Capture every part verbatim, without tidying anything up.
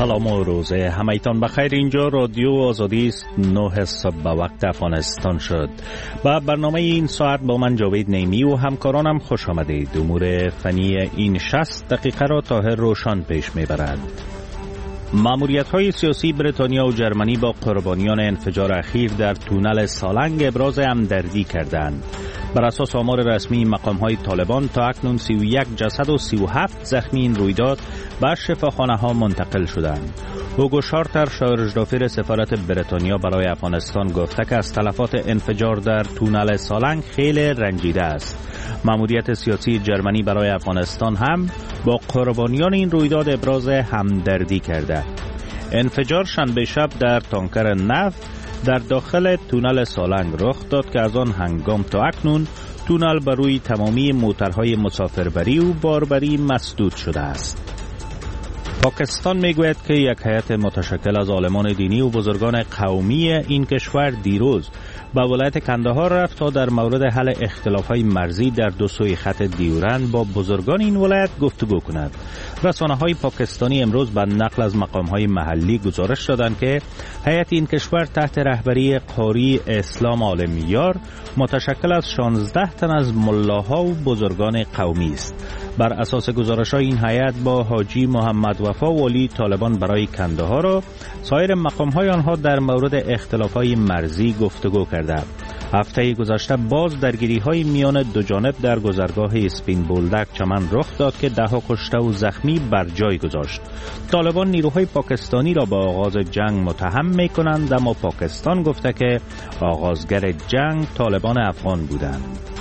سلام و روزه همایتان بخیر. اینجا رادیو آزادی است. نه صبح به وقت افغانستان شد. با برنامه این ساعت با من جاوید نیمی و همکارانم خوش آمدید. امور فنی این شصت دقیقه را طاهر روشان پیش میبرد. ماموریت‌های سیاسی بریتانیا و جرمنی با قربانیان انفجار اخیر در تونل سالنگ ابراز همدردی کردند. بر اساس آمار رسمی مقام‌های طالبان تا اکنون سی و یک جسد و سی و هفت زخمی این رویداد به شفاخانه‌ها منتقل شدند. هوگو شارتر، شارژدافیر سفارت بریتانیا برای افغانستان، گفته که از تلفات انفجار در تونل سالنگ خیلی رنجیده است. ماموریت سیاسی جرمنی برای افغانستان هم با قربانیان این رویداد ابراز همدردی کرده. انفجار شنبه شب در تانکر نفت در داخل تونل سالنگ رخ داد که از آن هنگام تا اکنون تونل بر روی تمامی موترهای مسافربری و باربری مسدود شده است. پاکستان میگوید که یک هیئت متشکل از عالمان دینی و بزرگان قومی این کشور دیروز به ولایت کندهار رفت تا در مورد حل اختلاف‌های مرزی در دو سوی خط دیورند با بزرگان این ولایت گفتگو کند. رسانه‌های پاکستانی امروز به نقل از مقام‌های محلی گزارش دادند که هیئت این کشور تحت رهبری قاری اسلام عالمیار متشکل از شانزده تن از ملاها و بزرگان قومی است. بر اساس گزارش‌های این هیئت با حاجی محمد وفا والی طالبان برای کندهار و سایر مقام‌های آنها در مورد اختلاف‌های مرزی گفتگو کرده. هفته گذشته باز درگیری‌های میان دو جانب در گذرگاه اسپین بولدک چمن رخ داد که ده کشته و زخمی بر جای گذاشت. طالبان نیروهای پاکستانی را به آغاز جنگ متهم می‌کنند، اما پاکستان گفته که آغازگر جنگ طالبان افغان بودند.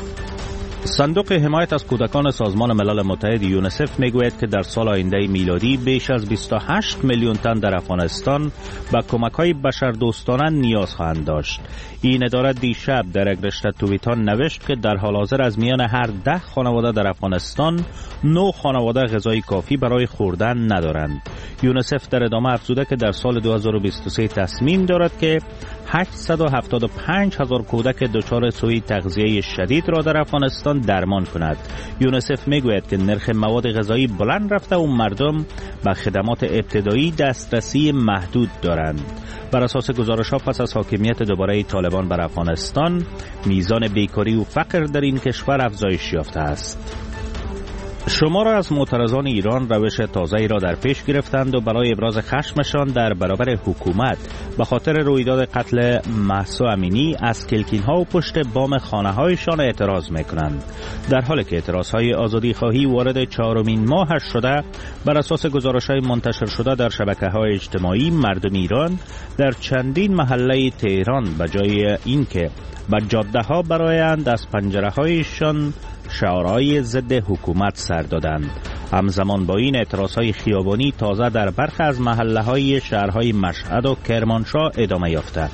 صندوق حمایت از کودکان سازمان ملل متحد یونیسف میگوید که در سال آینده میلادی بیش از بیست و هشت میلیون تن در افغانستان به کمک‌های بشردوستانه نیاز خواهند داشت. این اداره دیشب در یک رشته توییتان نوشت که در حال حاضر از میان هر ده خانواده در افغانستان نه خانواده غذای کافی برای خوردن ندارند. یونیسف در ادامه افزوده که در سال دو هزار و بیست و سه تصمیم دارد که هشتصد و هفتاد و پنج هزار کودک دچار سوء تغذیه شدید را در افغانستان درمان کند. یونیسف میگوید که نرخ مواد غذایی بلند رفته و مردم به خدمات ابتدایی دسترسی محدود دارند. بر اساس گزارش‌ها پس از حاکمیت دوباره طالبان بر افغانستان، میزان بیکاری و فقر در این کشور افزایش یافته است. شمار از معترضان ایران روش تازه‌ای را در پیش گرفتند و برای ابراز خشمشان در برابر حکومت به خاطر رویداد قتل مهسا امینی از کلکین‌ها و پشت بام خانه‌هایشان اعتراض می‌کنند. در حالی که اعتراض‌های آزادی‌خواهی وارد چهارمین ماهش شده، بر اساس گزارش‌های منتشر شده در شبکه‌های اجتماعی، مردم ایران در چندین محله تهران به جای اینکه به جاده‌ها برآیند، از پنجره‌هایشان شعارهای ضد حکومت سر دادند. همزمان با این اعتراضهای خیابانی تازه در برخی از محله‌های شهرهای مشهد و کرمانشاه ادامه یافته.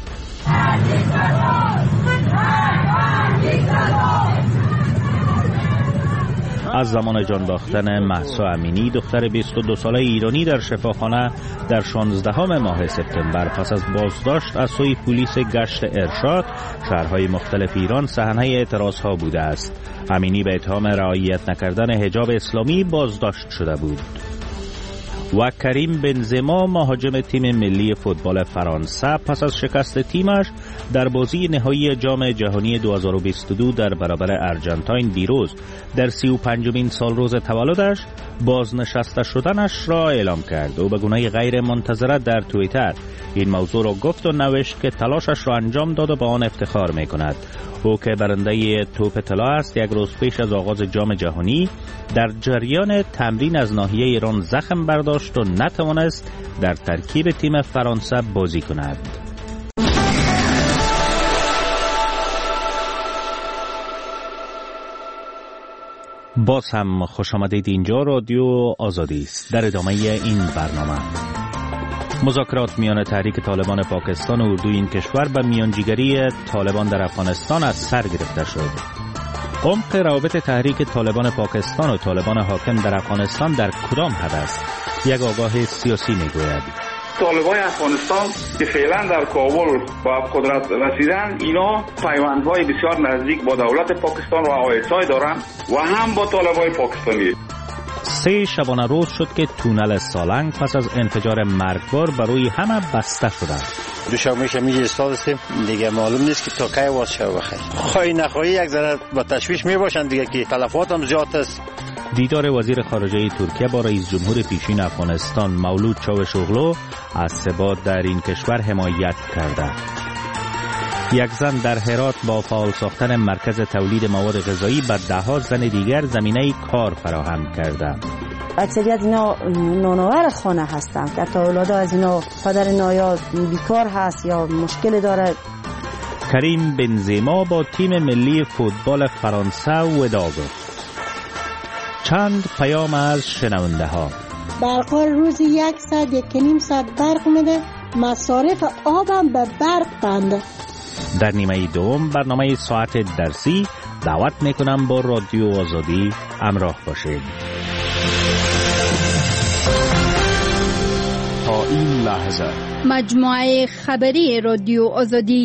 از زمان جان باختن مهسا امینی، دختر بیست و دو ساله ایرانی در شفاخانه در شانزدهم ماه سپتامبر پس از بازداشت از سوی پلیس گشت ارشاد، شهرهای مختلف ایران صحنه اعتراضها بوده است. امینی به اتهام رعایت نکردن حجاب اسلامی بازداشت شده بود. و کریم بنزما، مهاجم تیم ملی فوتبال فرانسه، پس از شکست تیمش در بازی نهایی جام جهانی دو هزار و بیست و دو در برابر ارژانتین دیروز در سی و پنجمین سال روز تولدش بازنشسته شدنش را اعلام کرد. او به گونه غیر منتظره در توییتر این موضوع را گفت و نوشت که تلاشش را انجام داد و به آن افتخار می کند. او که برنده توپ طلا است، یک روز پیش از آغاز جام جهانی در جریان تمرین از ناحیه ایران زخم برداشت و نتوانست در ترکیب تیم فرانسه بازی کند. باز هم خوش آمدید. اینجا رادیو آزادی است. در ادامه این برنامه، مذاکرات میان تحریک طالبان پاکستان و اردوی این کشور به میانجیگری طالبان در افغانستان از سر گرفته شد. عمق روابط تحریک طالبان پاکستان و طالبان حاکم در افغانستان در کدام حد است؟ یک آگاه سیاسی میگوید طالبان افغانستان که فعلا در کابل با قدرت رسیدن، اینا پیوندهای بسیار نزدیک با دولت پاکستان و آی اس آی دارن و هم با طالبان پاکستانی. سه شبانه روز شد که تونل سالنگ پس از انفجار مرگبار برای همه بسته شده. دوشنبه شمی ایستاد هستیم دیگه، معلوم نیست که تا کی واز شود. بخیر خواهی نخواهی یک ذره با تشویش می باشند دیگه که تلفات هم زیاد است. دیدار وزیر خارجه ترکیه با رئیس جمهور پیشین افغانستان مولود چاوشوغلو از ثبات در این کشور حمایت کرده. یک زن در هرات با فعال ساختن مرکز تولید مواد غذایی به ده‌ها زن دیگر زمینه کار فراهم کرده. اکثریت اینا نانآور خانه هستند که تا اولادا از اینا پدر نایا بیکار هست یا مشکل داره. کریم بنزما با تیم ملی فوتبال فرانسه وداع گفت. چند پیام از شنونده ها. برقرار روزی یک ساعت یک نیم ساعت برق میده، مصارف آبم به برق بنده. در نیمه دوم برنامه ساعت درسی دعوت میکنم با رادیو آزادی همراه باشید. تا این لحظه مجموعه خبری رادیو آزادی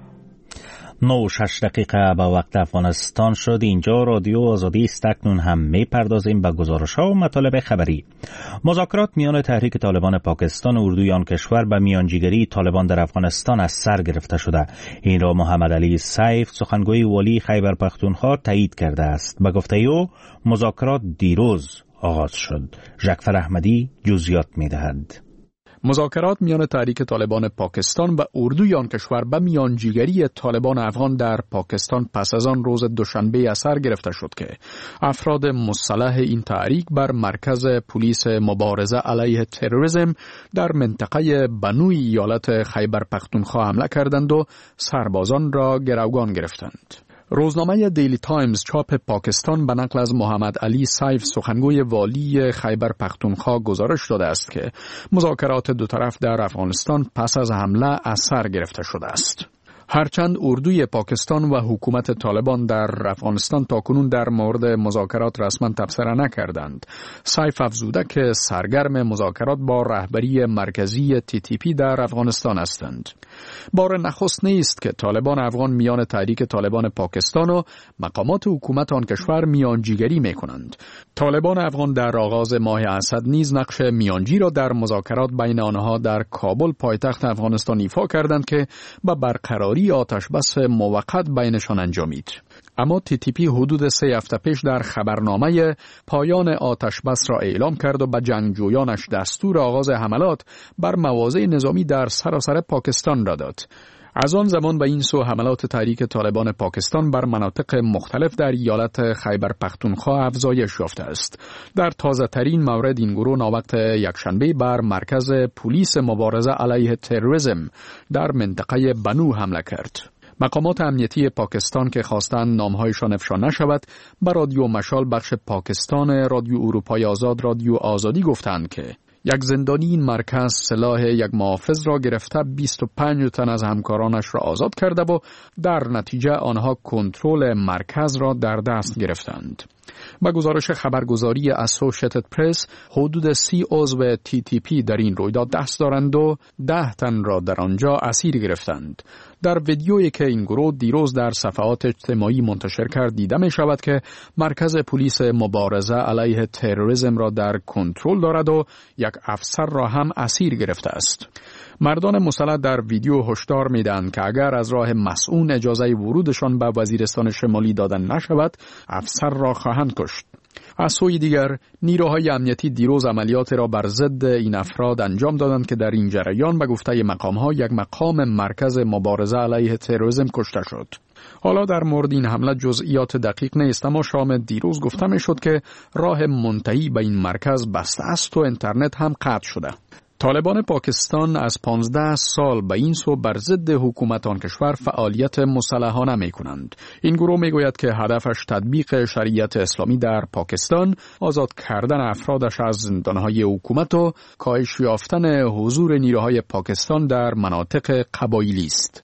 نو شش دقیقه به وقت افغانستان شد. اینجا رادیو آزادی است. اکنون هم می پردازیم به گزارش ها و مطالب خبری. مذاکرات میان تحریک طالبان پاکستان و اردوی آن کشور به میانجیگری طالبان در افغانستان از سر گرفته شده. این را محمد علی سیف سخنگوی والی خیبر پختونخوا تایید کرده است. به گفته او مذاکرات دیروز آغاز شد. ژکفر احمدی جزئیات می‌دهد. مذاکرات میان تحریک طالبان پاکستان و اردوی آن کشور به میانجیگری طالبان افغان در پاکستان پس از آن روز دوشنبه از سر گرفته شد که افراد مسلح این تحریک بر مرکز پلیس مبارزه علیه تروریسم در منطقه بنوی ایالت خیبر پختونخوا حمله کردند و سربازان را گروگان گرفتند. روزنامه دیلی تایمز چاپ پاکستان به نقل از محمد علی سیف سخنگوی والی خیبر پختونخوا گزارش داده است که مذاکرات دو طرف در افغانستان پس از حمله از سر گرفته شده است. هرچند اردوی پاکستان و حکومت طالبان در افغانستان تاکنون در مورد مذاکرات رسما تبصره نکردند، سیف افزوده که سرگرم مذاکرات با رهبری مرکزی تی تی پی در افغانستان هستند. بار نخست نیست که طالبان افغان میان تحریک طالبان پاکستان و مقامات حکومت آن کشور میانجیگری می کنند. طالبان افغان در آغاز ماه اسد نیز نقش میانجی را در مذاکرات بین آنها در کابل پایتخت افغانستان ایفا کردند که به برقراری آتش بس موقت بینشان انجامید. اما تی تی پی حدود سه هفته پیش در خبرنامه پایان آتش بس را اعلام کرد و به جنگجویانش دستور آغاز حملات بر مواضع نظامی در سراسر پاکستان را داد. از آن زمان به این سو حملات تحریک طالبان پاکستان بر مناطق مختلف در ایالت خیبر پختونخوا افزایش یافته است. در تازه ترین مورد این گروه ناوقت یکشنبه بر مرکز پلیس مبارزه علیه تروریسم در منطقه بنو حمله کرد. مقامات امنیتی پاکستان که خواستند نامهایشان افشا نشود به رادیو مشال بخش پاکستان رادیو اروپای آزاد رادیو آزادی گفتند که یک زندانی این مرکز سلاح یک محافظ را گرفته بیست و پنج تن از همکارانش را آزاد کرده و در نتیجه آنها کنترل مرکز را در دست گرفتند. با گزارش خبرگزاری اسوشیتد پرس حدود سی عضو تی تی پی در این رویداد دست دارند و ده تن را در آنجا اسیر گرفتند. در ویدیویی که این گروه دیروز در صفحات اجتماعی منتشر کرد دیده می شود که مرکز پلیس مبارزه علیه تروریسم را در کنترل دارد و یک افسر را هم اسیر گرفته است. مردان مسلح در ویدیو هشدار میدهند که اگر از راه مسئول اجازه ورودشان به وزیرستان شمالی داده نشود، افسر را خواهند کشت. از سوی دیگر نیروهای امنیتی دیروز عملیات را بر ضد این افراد انجام دادند که در این جریان به گفته مقام‌ها یک مقام مرکز مبارزه علیه تروریسم کشته شد. حالا در مورد این حمله جزئیات دقیق نیست، اما شام دیروز گفته میشد که راه منتهی به این مرکز بسته است و اینترنت هم قطع شده. طالبان پاکستان از پانزده سال به این سو بر ضد حکومت آن کشور فعالیت مسلحانه می کنند. این گروه می گوید که هدفش تطبیق شریعت اسلامی در پاکستان، آزاد کردن افرادش از زندانهای حکومت و کاهش یافتن حضور نیروهای پاکستان در مناطق قبایلی است.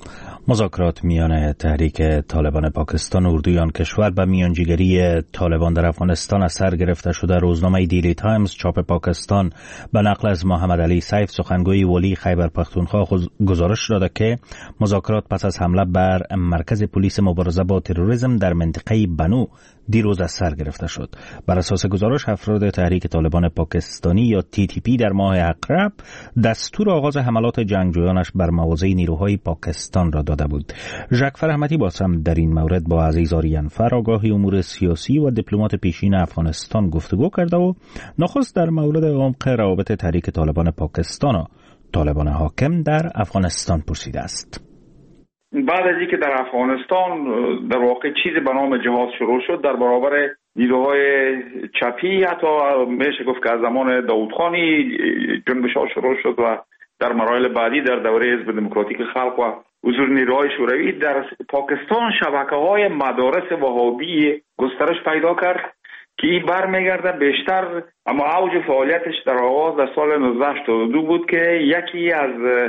مذاکرات میان تحریک طالبان پاکستان و اردوی آن کشور به میانجیگری طالبان در افغانستان از سر گرفته شده. روزنامه دیلی تایمز چاپ پاکستان به نقل از محمد علی سیف سخنگوی والی خیبر پختونخوا گزارش داده که مذاکرات پس از حمله بر مرکز پلیس مبارزه با تروریسم در منطقه بنو دیروز از سر گرفته شد. بر اساس گزارش افراد تحریک طالبان پاکستانی یا تی تی پی در ماه اقرب دستور آغاز حملات جنگجویانش بر مواضع نیروهای پاکستان را داده بود. ژاک فرحمتی باز هم در این مورد با عزیز آریانفر آگاه امور سیاسی و دیپلمات پیشین افغانستان گفتگو کرده و نخست در مورد عمق روابط تحریک طالبان پاکستان و طالبان حاکم در افغانستان پرسیده است. بعد از اینکه در افغانستان در واقع چیزی به نام جهاد شروع شد در برابر نیروهای چپی، حتی میشه گفت که از زمان داودخانی جنبش‌ها شروع شد و در مراحل بعدی در دوره حزب دموکراتیک خلق و حضور نیروهای شوروی در پاکستان شبکه‌های مدارس وهابی گسترش پیدا کرد که این برمیگرده بیشتر، اما اوج فعالیتش در آغاز در سال نوزده هشتاد و دو بود که یکی از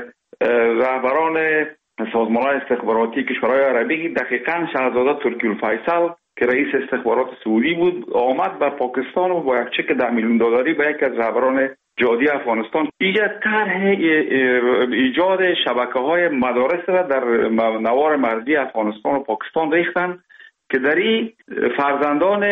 رهبران سازمان‌های استخباراتی کشورهای عربی دقیقاً شاهزاده ترکی الفیصل که رئیس استخبارات سعودی بود آمد به پاکستان و با یک چک ده میلیون دلاری به یک از رهبران جهادی افغانستان ایجاد طرح ایجاد شبکه‌های مدارس را در نوار مرزی افغانستان و پاکستان ریختند که در این فرزندان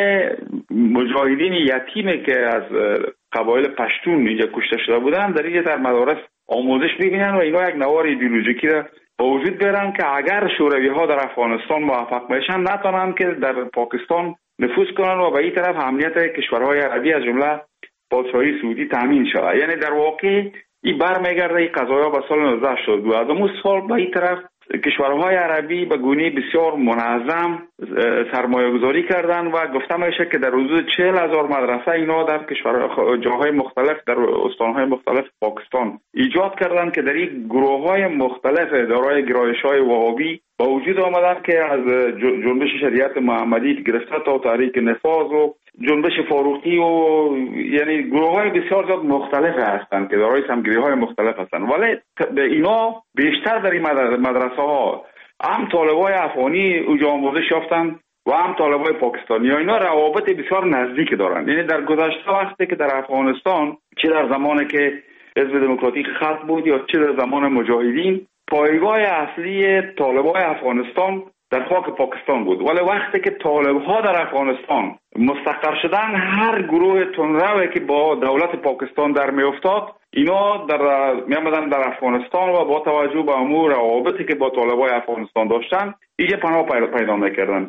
مجاهدین یتیمی که از قبایل پشتون اینجا کشته شده بودند در اینجا در مدارس آموزش ببینن و اینا یک نوار ایدئولوژیکی را با وجود بیارن که اگر شوروی ها در افغانستان موفق بشن نتونن که در پاکستان نفوذ کنن و به این طرف امنیت کشورهای عربی از جمله پادشاهی سعودی تامین شود. یعنی در واقع این برمیگرده این قضایا به سال نوزده هشتاد و دو. از اون سال به این طرف کشورهای عربی به گونه بسیار منظم سرمایه گذاری کردن و گفته میشه که در حدود چهل هزار مدرسه اینا در کشورهای جاهای مختلف در استانهای مختلف پاکستان ایجاد کردن که در این گروه‌های مختلف دارای گرایش‌های وهابی با وجود آمدن که از جنبش شریعت محمدی گرفته تا تحریک نفاذ و جنبش فاروقی و یعنی گروه‌های بسیار زیاد مختلف هستند که دارای سمگری‌های مختلف هستند، ولی اینا بیشتر در این مدرسه‌ها هم طالبای افغانی اونجا آموزش یافتن و هم طالبای پاکستانی ها. اینا روابط بسیار نزدیک دارن. یعنی در گذشته وقتی که در افغانستان چه در زمانی که حزب دموکراتیک خلق بود یا چه در زمان مجاهدین پایگاه اصلی طالبای افغانستان در خاک پاکستان بود، ولی وقتی که طالب‌ها در افغانستان مستقر شدن هر گروه تندروی که با دولت پاکستان در میافتاد اینا در میامدن در افغانستان و با توجه به امور روابطی که با طالبای افغانستان داشتن اینجا پناه پیدا میکردن،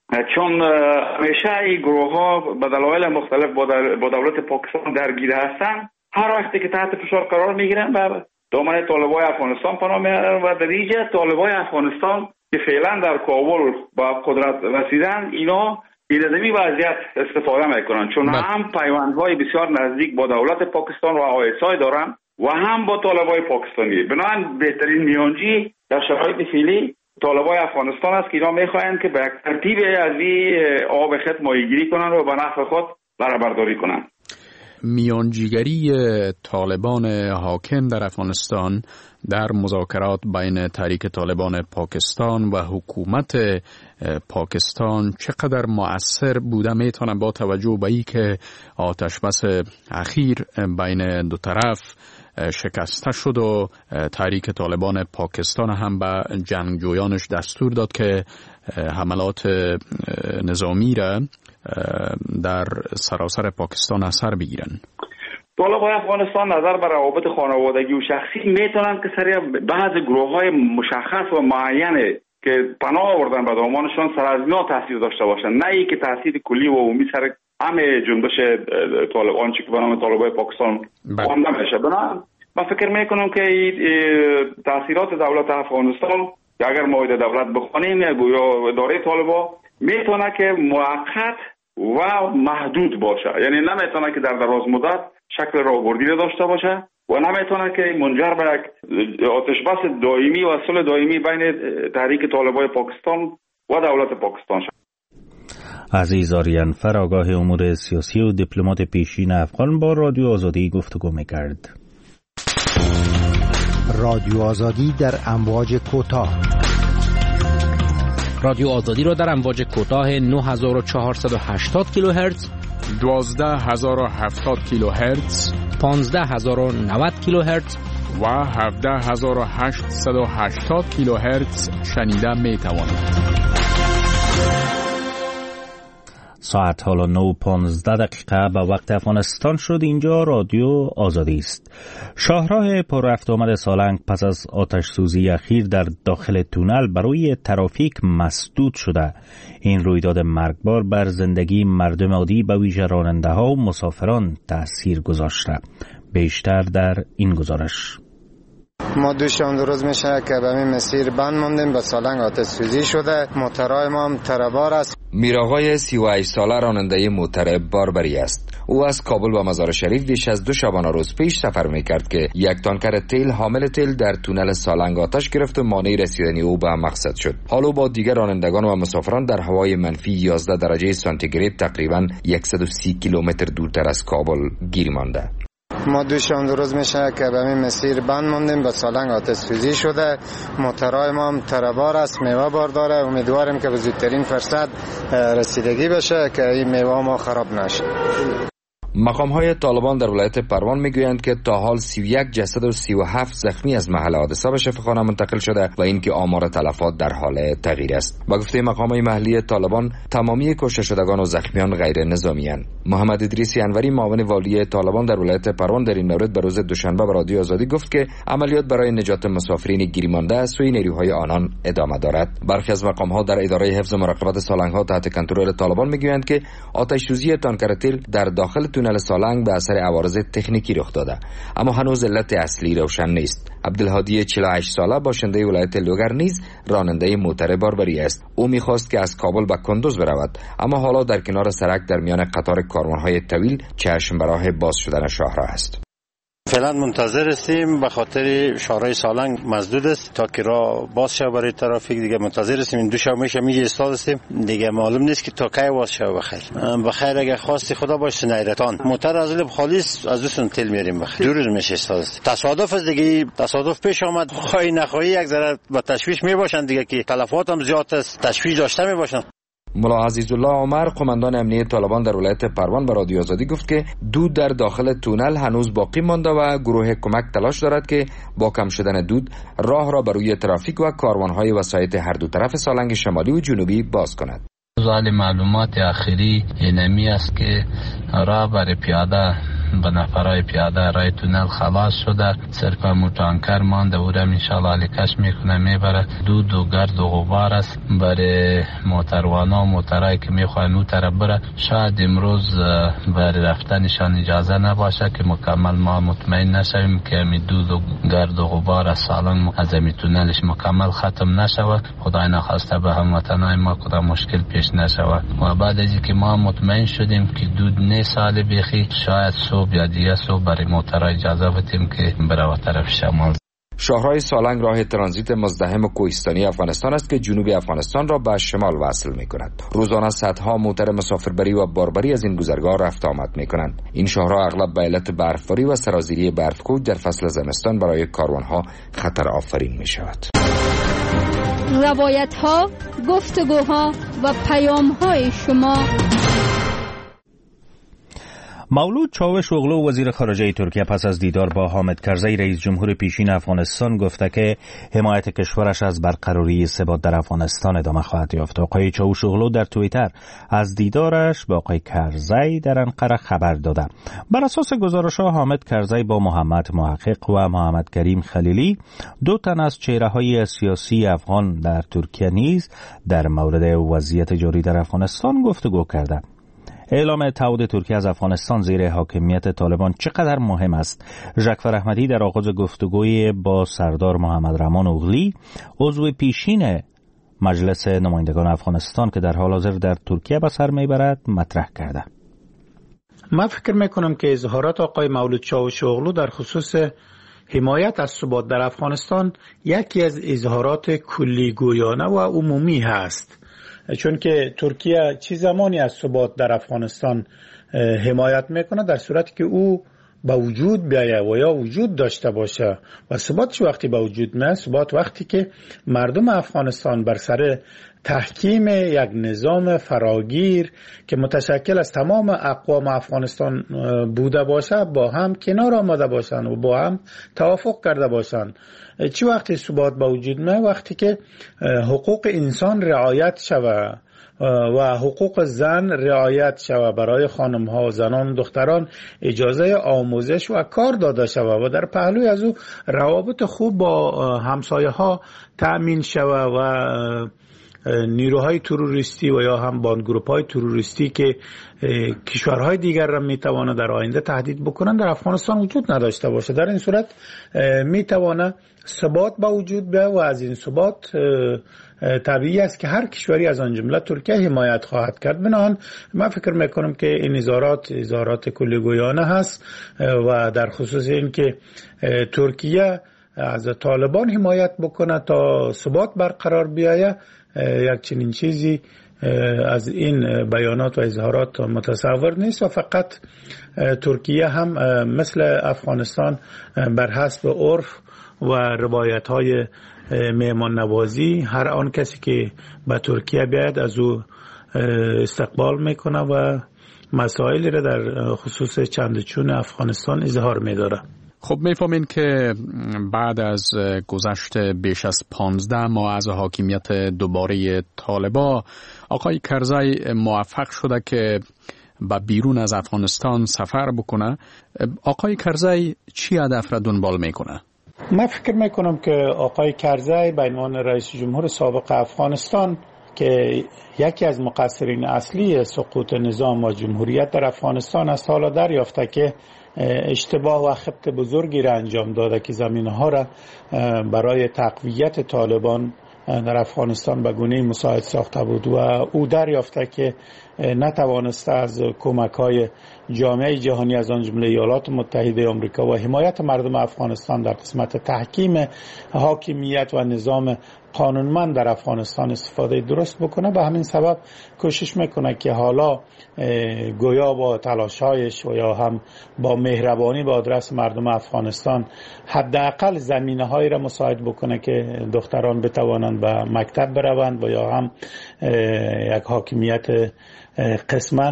چون همیشه این گروه ها به دلایل مختلف با دولت پاکستان درگیر هستن. هر وقتی که تحت فشار قرار میگیرن به دامن طالبای افغانستان پناه میبرن و در اینجا طالبای افغانستان که فعلا در کابل با قدرت رسیدن اینا این از این وضعیت استفاده میکنن، چون هم پیوندهای بسیار نزدیک با دولت پاکستان و آی اس آی دارن و هم با طالبای پاکستانی. بنابراین بهترین میانجی در شرایط فعلی طالبای افغانستان است که اینا میخواهند که به یک ترتیب از این آب خط ماهیگیری کنن و به نفع خود بهره برداری کنن. میانجیگری طالبان حاکم در افغانستان در مذاکرات بین تحریک طالبان پاکستان و حکومت پاکستان چقدر مؤثر بوده میتونه با توجه به این که آتش بس اخیر بین دو طرف شکسته شد و تحریک طالبان پاکستان هم به جنگجویانش دستور داد که حملات نظامی را در سراسر پاکستان اثر بگیرن. طالبان افغانستان نظر بر روابط خانوادگی و شخصی میتونن که سریع بعض گروه های مشخص و معینه که پناه آوردن به دامانشان سر از اینا تاثیر داشته باشن، نه ای که تاثیر کلی و عمومی سر همه جنبش طالبان چی که به نام طالبای پاکستان خوانده میشه. بنابراین من فکر میکنم که تاثیرات دولت افغانستان که اگر ما دولت بخوانیم یا گویا اداره طالبان میتونه که موقت و محدود باشه، یعنی نمیتونه که در دراز مدت شکل راهبردی داشته باشه و نمیتونه که منجر به یک آتش بس دائمی و صلح دائمی بین تحریک طالبای پاکستان و دولت پاکستان شد. عزیز آریانفر آگاه امور سیاسی و دیپلمات پیشین افغان با رادیو آزادی گفتگو میکرد. رادیو آزادی در امواج کوتاه. رادیو آزادی را در امواج کوتاه نه هزار و چهارصد و هشتاد کیلوهرتز، دوازده هزار و هفتاد کیلوهرتز، پانزده هزار و نود کیلوهرتز و هفده هزار و هشتصد و هشتاد کیلوهرتز شنیده می توانید. ساعت حالا نه و پانزده دقیقه به وقت افغانستان شد. اینجا رادیو آزادی است. شاهراه پر رفت آمد سالنگ پس از آتش سوزی اخیر در داخل تونل برای ترافیک مسدود شده. این رویداد مرگبار بر زندگی مردم عادی به ویژه راننده ها و مسافران تأثیر گذاشته. بیشتر در این گزارش. ما دوشان روز میشه که به این مسیر بند موندیم، به سالنگ آتش سوزی شده. موترهای ما هم تربار است. میرآقای سی و هشت ساله راننده موتر باربری است. او از کابل به مزار شریف بیش از دو شبانه روز پیش سفر میکرد که یک تانکر تیل حامل تیل در تونل سالنگ آتش گرفت و مانع رسیدن او به مقصد شد. حالا با دیگر رانندگان و مسافران در هوای منفی یازده درجه سانتیگراد تقریباً صد و سی کیلومتر دورتر از کابل گیر مانده. ما دوشان روز میشه که به این مسیر بند موندیم، به سالنگ آتش سوزی شده. موترهای ما هم تربار است، میوه بار داره. امیدواریم که به زودترین فرصت رسیدگی بشه که این میوه ما خراب نشه. مقام‌های طالبان در ولایت پروان میگویند که تا حال سی و یک جسد و سی و هفت زخمی از محل حادثه به شفاخانه منتقل شده و اینکه آمار تلفات در حال تغییر است. با گفته مقام‌های محلی طالبان تمامی کشته شدگان و زخمیان غیر نظامی‌اند. محمد ادریسی انوری معاون والی طالبان در ولایت پروان در این مورد به روز دوشنبه به رادیو آزادی گفت که عملیات برای نجات مسافرین گیرمانده از سوی نیروهای آنان ادامه دارد. برخی از مقام‌ها در اداره حفظ و مراقبت سالنگ‌ها تحت کنترل طالبان میگویند که آتش سوزی تانکر تیل در داخل تونل سالنگ به اثر عوارض تکنیکی رخ داده، اما هنوز علت اصلی روشن نیست. عبدالهادی چهل و هشت ساله باشنده ولایت لوگر نیز راننده موتر باربری است. او می‌خواست که از کابل به کندوز برود، اما حالا در کنار سرک در میان قطار کاروان‌های طویل چشم به راه باز شدن شاهراه است. فعلا منتظر هستیم، به خاطر شاهراه سالنگ مسدود است تا که راه باز شه برای ترافیک. دیگه منتظر هستیم. این دو شب میشه میگه استاد هستیم، دیگه معلوم نیست که تا کی باز شه. بخیر بخیر اگه خواستی خدا باشه نیرتان. موتر از لب خالیس از دوستون تل میاریم. بخیر دو روز میشه استاد است. تصادف است دیگه، تصادف پیش آمد. خواهی نخواهی یک ذره با تشویش میباشن دیگه که تلفات هم زیاد است، تشویش داشته میباشن. ملا عزیزالله عمر قماندان امنیه طالبان در ولایت پروان به رادیو آزادی گفت که دود در داخل تونل هنوز باقی مانده و گروه کمک تلاش دارد که با کم شدن دود راه را بر روی ترافیک و کاروان‌های وسایط هر دو طرف سالنگ شمالی و جنوبی باز کند. زال معلومات آخری اینمی است که راه برای پیاده به نفرای پیاده رای تونل خلاص شده. صرف مو تانکر مانده او را انشاءالله علیکش میکنه میبره. دود و گرد و غبار است برای موتروانا و موترهایی که میخواین او طرف بره. شاید امروز برای رفتنشان اجازه نباشه که مکمل ما مطمئن نشویم که می دود و گرد و غبار از سالن از می تونلش مکمل ختم نشود. خدای نخواسته به هموطنای ما کدام مشکل پیش نشود. و بعد از اینکه ما مطمئن شدیم که دود نه سال بیخی، شاید صبح یا دیگه صبح برای موترها اجازه بدیم که بره طرف شمال. شاهراه سالنگ راه ترانزیت مزدحم و کوهستانی افغانستان است که جنوب افغانستان را به شمال وصل می کند. روزانه صدها موتر مسافربری و باربری از این گذرگاه رفت آمد می کنند. این شاهراه اغلب به علت برفباری و سرازیری برف‌کوه در فصل زمستان برای کاروانها خطر آفرین می شود. روایت ها، گفتگوها و پیام های شما. مولود چاوش اوغلو وزیر خارجه ترکیه پس از دیدار با حامد کرزی رئیس جمهور پیشین افغانستان گفته که حمایت کشورش از برقراری ثبات در افغانستان ادامه خواهد یافت. آقای چاوش اوغلو در توییتر از دیدارش با آقای کرزی در انقره خبر داده. بر اساس گزارش‌ها حامد کرزی با محمد محقق و محمد کریم خلیلی، دو تن از چهره‌های سیاسی افغان در ترکیه نیز در مورد وضعیت جاری در افغانستان گفتگو کردند. اعلام تعهد ترکیه از افغانستان زیر حاکمیت طالبان چقدر مهم است؟ ژکفر احمدی در آغاز گفتگوی با سردار محمد رحمان اوغلی، عضو پیشین مجلس نمایندگان افغانستان که در حال حاضر در ترکیه به سر میبرد، مطرح کرده. من فکر میکنم که اظهارات آقای مولود چاوش اوغلو در خصوص حمایت از ثبات در افغانستان یکی از اظهارات کلیگویانه و عمومی هست، چون که ترکیه چه زمانی از ثبات در افغانستان حمایت میکنه در صورتی که او به وجود بیایه و یا وجود داشته باشه. و ثباتش وقتی به وجود میاد، ثبات وقتی که مردم افغانستان بر سر تحکیم یک نظام فراگیر که متشکل از تمام اقوام افغانستان بوده باشه با هم کنار آمده باشن و با هم توافق کرده باشن. چی وقتی ثبات به وجود میاد؟ وقتی که حقوق انسان رعایت شود و حقوق زن رعایت شود، برای خانم ها و زنان و دختران اجازه آموزش و کار داده شود و در پهلوی از او روابط خوب با همسایه ها تأمین شود و نیروهای تروریستی و یا هم باندگروپ های تروریستی که کشورهای دیگر را میتوانه در آینده تهدید بکنن در افغانستان وجود نداشته باشه. در این صورت میتوانه ثبات با وجود بیاید و از این ثبات طبیعی است که هر کشوری از آن جمله ترکیه حمایت خواهد کرد. بنابراین من فکر میکنم که این اظهارات اظهارات کلیگویانه هست و در خصوص این که ترکیه از طالبان حمایت بکنه تا ثبات برقرار بیاید، یک چنین چیزی از این بیانات و اظهارات متصور نیست و فقط ترکیه هم مثل افغانستان بر حسب عرف و روایت های مهمان نوازی هر آن کسی که به ترکیه بیاید از او استقبال میکنه و مسائلی را در خصوص چندچون افغانستان اظهار میداره. خب میفهمین که بعد از گذشت بیش از پانزده ماه از حاکمیت دوباره طالبان، آقای کرزی موفق شده که به بیرون از افغانستان سفر بکنه. آقای کرزی چی هدف را دنبال میکنه؟ من فکر میکنم که آقای کرزی به عنوان رئیس جمهور سابق افغانستان که یکی از مقصرین اصلی سقوط نظام و جمهوریت در افغانستان است، حالا دریافته که اشتباه و خبط بزرگی را انجام داده که زمینه‌ها را برای تقویت طالبان در افغانستان به گونه‌ای مساعد ساخته بود و او دریافته که نتوانسته از کمک‌های جامعه جهانی از آن جمله ایالات متحده آمریکا و حمایت مردم افغانستان در قسمت تحکیم حاکمیت و نظام قانونمند در افغانستان استفاده درست بکنه. به همین سبب کوشش میکنه که حالا گویا با تلاش‌هایش و یا هم با مهربانی به آدرس مردم افغانستان حداقل زمینه‌هایی را مساعد بکنه که دختران بتوانند به مکتب بروند و یا هم یک حاکمیت قسماً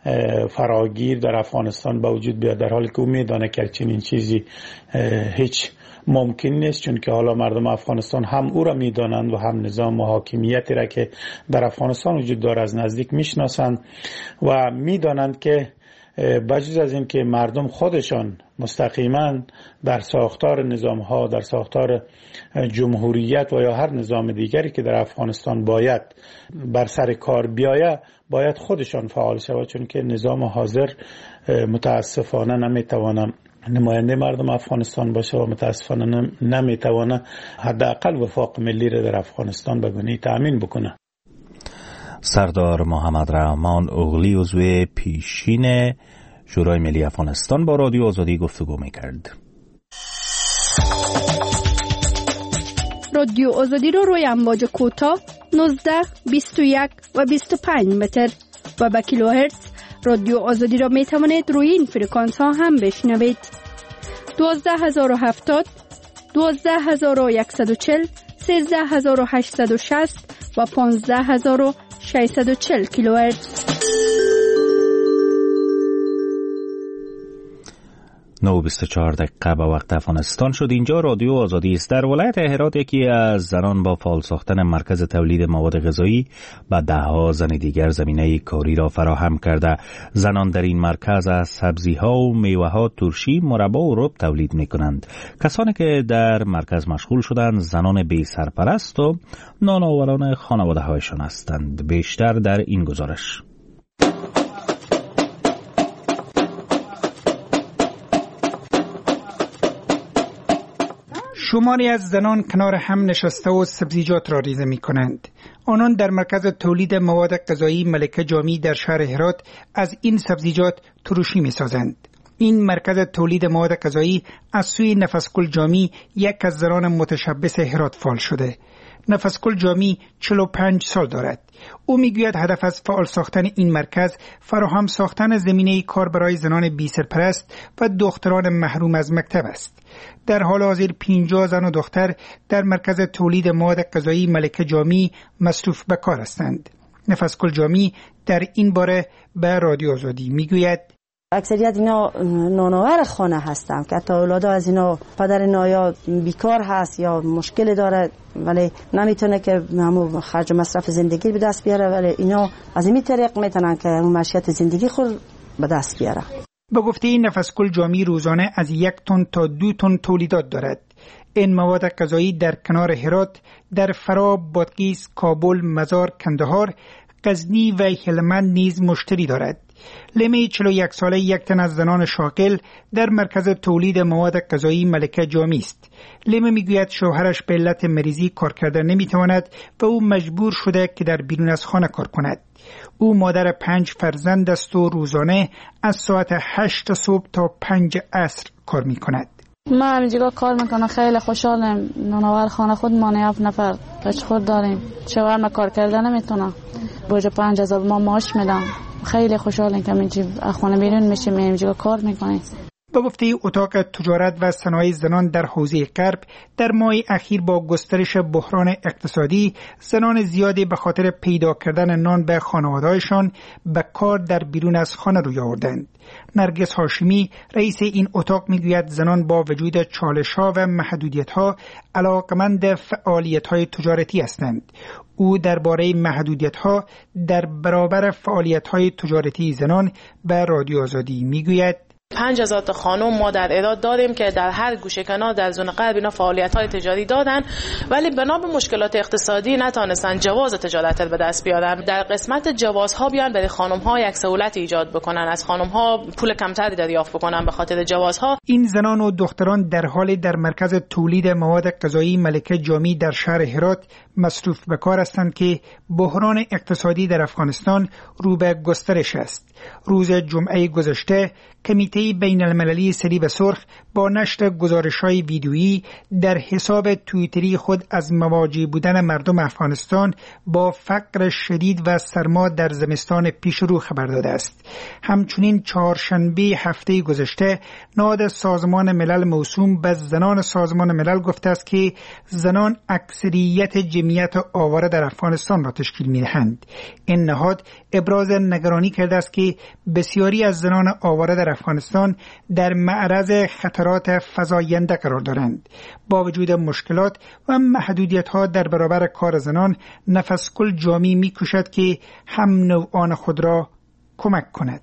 فراگیر در افغانستان به وجود بیاد، در حالی که او میدانه که چنین چیزی هیچ ممکن نیست، چون که حالا مردم افغانستان هم او را میدانند و هم نظام و حاکمیتی را که در افغانستان وجود داره از نزدیک میشناسند و میدانند که بجز از این که مردم خودشان مستقیما در ساختار نظام ها، در ساختار جمهوریت و یا هر نظام دیگری که در افغانستان باید بر سر کار بیاید باید خودشان فعال شود، چون که نظام حاضر متاسفانه نمیتوانم نماینده مردم افغانستان باشه و متاسفانه نمیتوانه حداقل وفاق ملی را در افغانستان به گونه‌ای تأمین بکنه. سردار محمد رحمان اوغلی عضو پیشین شورای ملی افغانستان با رادیو آزادی گفتگو میکرد. رادیو آزادی رو روی امواج کوتاه نوزده، بیست و یک و بیست و پنج متر و با کیلوهرتز رادیو آزادی را می توانید روی این فرکانس ها هم بشنوید. دوازده هزار و هفتاد، دوازده هزار و صد و چهل، سیزده هزار و هشتصد و شصت و پانزده هزار و ششصد و چهل کیلوهرتز. نه و بیست و چهار دقیقه به وقت افغانستان شد. اینجا رادیو آزادی است. در ولایت هرات یکی از زنان با فعال ساختن مرکز تولید مواد غذایی به ده ها زن دیگر زمینه کاری را فراهم کرده. زنان در این مرکز از سبزی ها و میوه ها ترشی، مربا و رب تولید می کنند. کسانی که در مرکز مشغول شدند زنان بی سرپرست و نانآوران خانواده هایشان هستند. بیشتر در این گزارش. شماری از زنان کنار هم نشسته و سبزیجات را ریزه می کنند. آنان در مرکز تولید مواد غذایی ملکه جامی در شهر هرات از این سبزیجات ترشی می سازند. این مرکز تولید مواد غذایی از سوی نفسگل جامی یک از زنان متشبث هرات فعال شده. نفسگل جامی چهل و پنج سال دارد. او میگوید هدف از فعال ساختن این مرکز فراهم ساختن زمینه کار برای زنان بی سرپرست و دختران محروم از مکتب است. در حال حاضر پنجاه زن و دختر در مرکز تولید مواد غذایی ملکه جامی مصروف به کار هستند. نفسگل جامی در این باره به رادیو آزادی میگوید: اکثریت اینا نانآور خانه هستن که حتی اولادا از اینا پدر نایا بیکار هست یا مشکل داره ولی نمیتونه که همون خرج و مصرف زندگی به دست بیاره، ولی اینا از این طریق میتونن که اون معیشت زندگی خود به دست بیاره. به گفته نفسکل جامی روزانه از یک تن تا دو تن تولیدات دارد. این مواد غذایی در کنار هرات، در فرا، بادغیس، کابل، مزار، کندهار، غزنی و هلمند نیز مشتری دارد. لیمه چهل و یک ساله یک تن از زنان شاغل در مرکز تولید مواد غذایی ملکه جامی است. لیمه میگوید شوهرش به علت مریضی کار کرده نمیتواند و او مجبور شده که در بیرون از خانه کار کند. او مادر پنج فرزند است و روزانه از ساعت هشت صبح تا پنج عصر کار میکند. من همینجا کار میکنم، خیلی خوشحالم. نانآور خانه خود ما هفت نفر بچه خود داریم. شوهر ما کار کرده نمیتونم، بوجه پنج هزار ما معاش میدم. خیلی خوشحالم که همینجا خانه بیرون میشیم، همینجا کار میکنیم. به گفته اتاق تجارت و صنایع زنان در حوزه غرب، در ماه اخیر با گسترش بحران اقتصادی زنان زیادی به خاطر پیدا کردن نان به خانواده‌هایشان به کار در بیرون از خانه روی آوردند. نرگس هاشمی رئیس این اتاق میگوید زنان با وجود چالش‌ها و محدودیت‌ها علاقمند فعالیت‌های تجارتی هستند. او درباره محدودیت‌ها در برابر فعالیت‌های تجارتی زنان به رادیو آزادی میگوید پنج هزار تا خانم ما در اعداد داریم که در هر گوشه کنار در زون غرب اینا فعالیت‌های تجاری دادن، ولی بنا به مشکلات اقتصادی نتونستن جواز تجارت به دست بیارن. در قسمت جوازها بیان برای خانم‌ها یک سهولت ایجاد بکنن، از خانم‌ها پول کمتری دریافت بکنن به خاطر جوازها. این زنان و دختران در حال در مرکز تولید مواد غذایی ملکه جامی در شهر هرات مصروف به کار هستند که بحران اقتصادی در افغانستان رو به گسترش است. روز جمعه گذشته کمیته بین المللی صلیب سرخ با نشر گزارش‌های ویدیویی در حساب توییتری خود از مواجه بودن مردم افغانستان با فقر شدید و سرما در زمستان پیش رو خبر داده است. همچنین چهارشنبه هفته گذشته نهاد سازمان ملل موسوم به زنان سازمان ملل گفته است که زنان اکثریت جمعیت آواره در افغانستان را تشکیل می‌دهند. این نهاد ابراز نگرانی کرده است که بسیاری از زنان آواره در افغانستان در معرض خطرات فزاینده قرار دارند. با وجود مشکلات و محدودیت‌ها در برابر کار زنان، نفسکل جامی می‌کوشد که هم نوعان خود را کمک کند.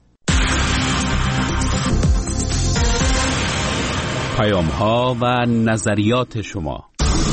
پیام‌ها و نظریات شما.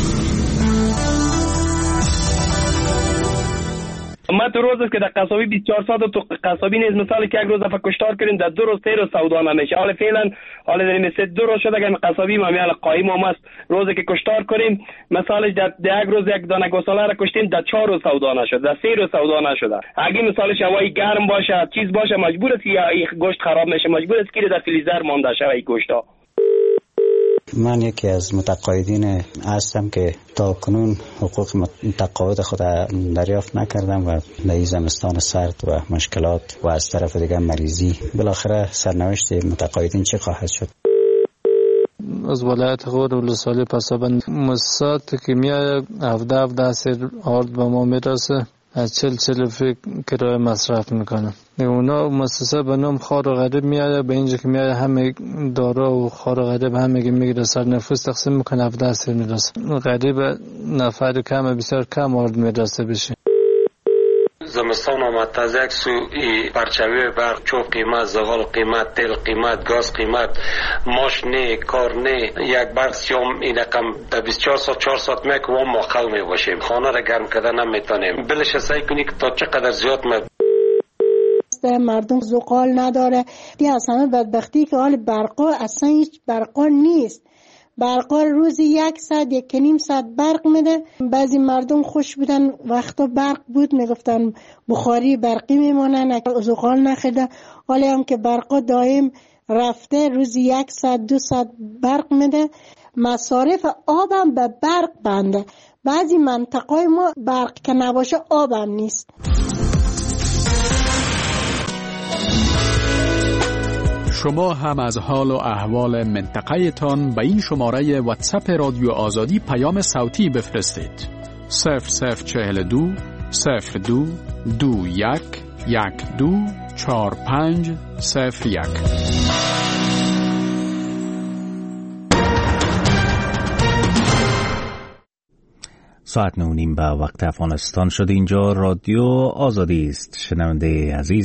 ما تو روز است که در قصابی بیست و چهار ساعت تو قصابی نیز مثال که یک روز دفعه کشتار کردیم در دو روز سه روز سودا نمیشه. حالا فعلا حالا در این سه دو روز شده که قصابی ما میال قایم هم است. روزی که کشتار کنیم مثالش در یک روز یک دانه گوساله را کشتیم در چهار روز سودا نشد، در سه روز سودا نشده. اگه مثالش هوای گرم باشه چیز باشه مجبور است که این گوشت خراب میشه، مجبور است که در فریزر مانده شه این گوشتا. من یکی از متقاعدین هستم که تا کنون حقوق تقاعد خود دریافت نکردم و در زمستان سرد و مشکلات و از طرف دیگر مریضی بالاخره سرنوشت متقاعدین چه خواهد شد؟ از ولایت خود ولسوالی پسابند مؤسسات که میاد هفده هفده سر آرد به ما میرسه از چل چل فکر کرایه مصرف میکنم. اونا مؤسسه به نام خار و غریب میاد، به اینجا که میاد همه دارا و خار و غریب همه که میگیره سر نفوس تقسیم میکنه هفده سر میرسه. غریب نفر کم بسیار کم آرد میرسه بشه. زمستان آمد از یک سو پرچوی برق چوب قیمت، زغال قیمت، تیل قیمت، گاز قیمت، ماش نه، کار نه، یک برق سیام این رقم در بیست و چهار ساعت چهار ساعت میک و ما خل میباشیم، خانه را گرم کردن نمیتونیم. بلش سعی کنی که تا چقدر زیاد می مردم زغال نداره. دی از همه بدبختی که حال برقا اصلا هیچ برقا نیست. برقا روزی یک ساعت یک نیم ساعت برق میده. بعضی مردم خوش بودن وقتا برق بود میگفتن بخاری برقی میمونن، زغال نخیرده. حالا هم که برقا دائم رفته روزی یک ساعت دو ساعت برق میده. مصارف آبم به برق بنده. بعضی منطقه ما برق که نباشه آبم نیست. شما هم از حال و احوال منطقه تان به این شماره واتساپ رادیو آزادی پیام صوتی بفرستید. صفر صفر چهل دو صفر دو دو یک یک دو چهار پنج صفر یک. ساعت نه و نیم به وقت افغانستان شد. اینجا رادیو آزادی است. شنونده عزیز